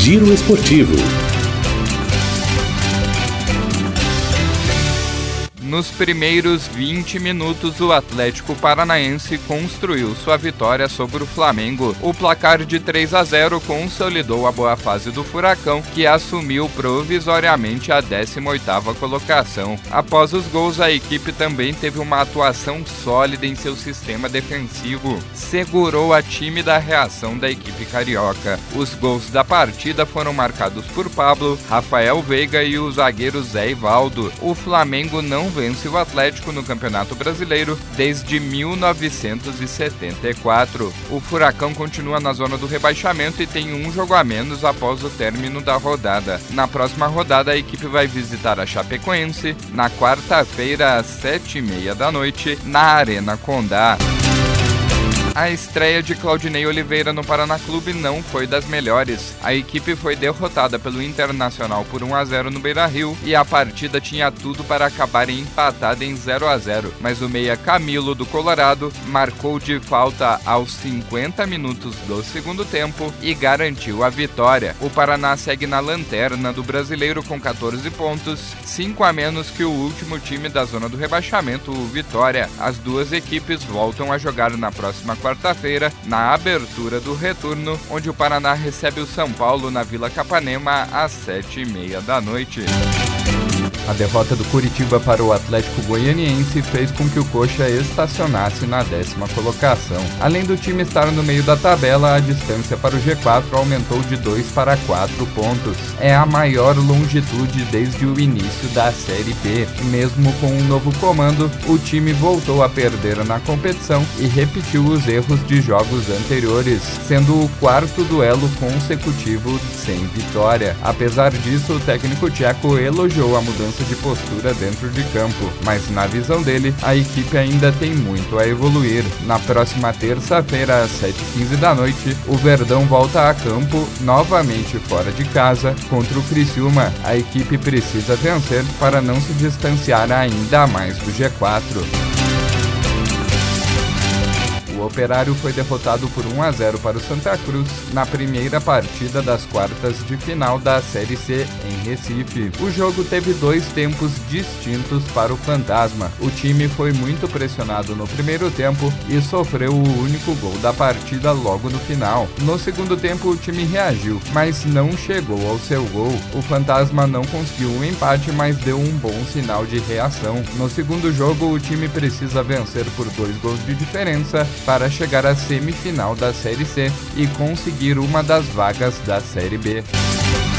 Giro Esportivo. Nos primeiros 20 minutos, o Atlético Paranaense construiu sua vitória sobre o Flamengo. O placar de 3-0 consolidou a boa fase do Furacão, que assumiu provisoriamente a 18ª colocação. Após os gols, a equipe também teve uma atuação sólida em seu sistema defensivo. Segurou a tímida reação da equipe carioca. Os gols da partida foram marcados por Pablo, Rafael Veiga e o zagueiro Zé Ivaldo. O Flamengo não vence o Atlético no Campeonato Brasileiro desde 1974. O Furacão continua na zona do rebaixamento e tem um jogo a menos após o término da rodada. Na próxima rodada, a equipe vai visitar a Chapecoense na quarta-feira às 19h30 na Arena Condá. A estreia de Claudinei Oliveira no Paraná Clube não foi das melhores. A equipe foi derrotada pelo Internacional por 1-0 no Beira-Rio e a partida tinha tudo para acabar empatada em 0-0, mas o meia Camilo do Colorado marcou de falta aos 50 minutos do segundo tempo e garantiu a vitória. O Paraná segue na lanterna do Brasileiro com 14 pontos, 5 a menos que o último time da zona do rebaixamento, o Vitória. As duas equipes voltam a jogar na próxima quarta-feira, na abertura do retorno, onde o Paraná recebe o São Paulo na Vila Capanema às 19h30. A derrota do Curitiba para o Atlético Goianiense fez com que o Coxa estacionasse na 10ª colocação. Além do time estar no meio da tabela, a distância para o G4 aumentou de 2 para 4 pontos. É a maior longitude desde o início da Série B. Mesmo com um novo comando, o time voltou a perder na competição e repetiu os erros de jogos anteriores, sendo o 4º duelo consecutivo sem vitória. Apesar disso, o técnico tcheco elogiou a mudança de postura dentro de campo, mas na visão dele, a equipe ainda tem muito a evoluir. Na próxima terça-feira, às 19h15, o Verdão volta a campo, novamente fora de casa, contra o Criciúma. A equipe precisa vencer para não se distanciar ainda mais do G4. O Operário foi derrotado por 1-0 para o Santa Cruz na primeira partida das quartas de final da Série C em Recife. O jogo teve dois tempos distintos para o Fantasma. O time foi muito pressionado no primeiro tempo e sofreu o único gol da partida logo no final. No segundo tempo, o time reagiu, mas não chegou ao seu gol. O Fantasma não conseguiu um empate, mas deu um bom sinal de reação. No segundo jogo, o time precisa vencer por 2 gols de diferença para chegar à semifinal da Série C e conseguir uma das vagas da Série B.